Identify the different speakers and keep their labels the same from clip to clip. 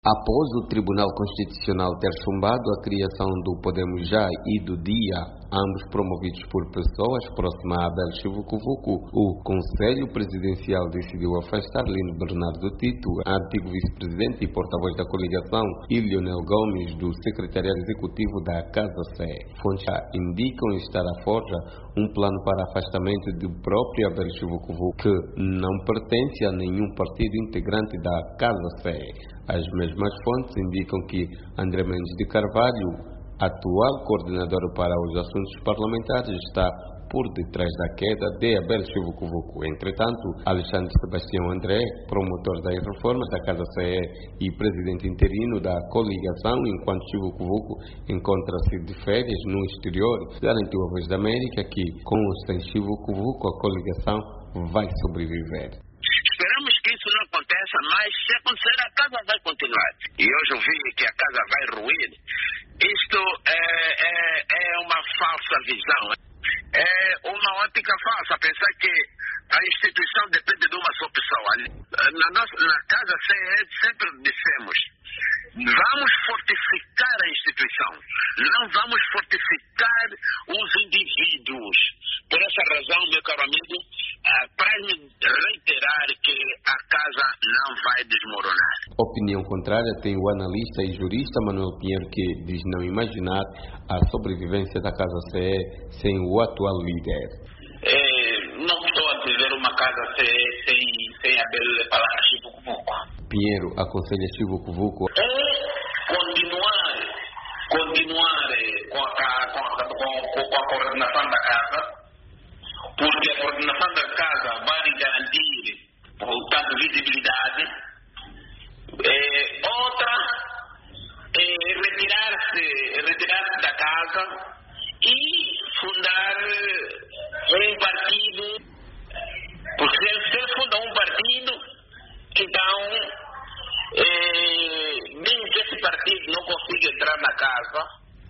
Speaker 1: Após o Tribunal Constitucional ter chumbado a criação do Podemos Já e do Dia, ambos promovidos por pessoas próximas a Abel Chivucovuco, o Conselho Presidencial decidiu afastar Lino Bernardo Tito, antigo vice-presidente e porta-voz da coligação, e Leonel Gomes, do secretariado executivo da Casa Sé. Fontes indicam estar à forja um plano para afastamento do próprio Abel Chivucovuco, que não pertence a nenhum partido integrante da Casa Sé. As mesmas fontes indicam que André Mendes de Carvalho, atual coordenador para os assuntos parlamentares, está por detrás da queda de Abel Chivucovuco. Entretanto, Alexandre Sebastião André, promotor das reformas da Casa CE e presidente interino da coligação, enquanto Chivucovuco encontra-se de férias no exterior, garantiu à Voz da América que, com ou sem Chivucovuco, a coligação vai sobreviver.
Speaker 2: Esperamos que isso não aconteça, mas se acontecer, a casa vai continuar. E hoje eu vi que a casa vai ruir. Isto é uma falsa visão. É uma ótica falsa, pensar que a instituição depende de uma só pessoa. Na Casa CE sempre dissemos, vamos fortificar a instituição, não vamos fortificar os indivíduos. Por essa razão, meu caro amigo, para me reiterar que a casa não vai desmoronar.
Speaker 1: Opinião contrária tem o analista e jurista Manuel Pinheiro, que diz não imaginar a sobrevivência da Casa CE sem o atual líder.
Speaker 2: Não estou a dizer uma Casa CE sem Abel para Chivucovuco.
Speaker 1: Pinheiro aconselha Chivucovuco
Speaker 2: continuar com a coordenação da casa, porque a coordenação da casa vai garantir, portanto, visibilidade. Outra é retirar-se da casa e fundar um partido, porque se ele funda um partido, então, mesmo que esse partido não consiga entrar na casa,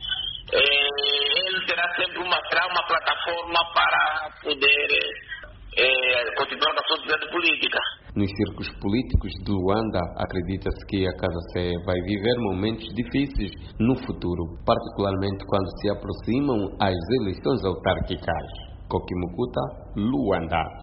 Speaker 2: ele terá sempre uma plataforma para poder continuar a sua atividade política.
Speaker 1: Nos círculos políticos de Luanda, acredita-se que a Casa CE vai viver momentos difíceis no futuro, particularmente quando se aproximam as eleições autárquicas. Kokimukuta, Luanda.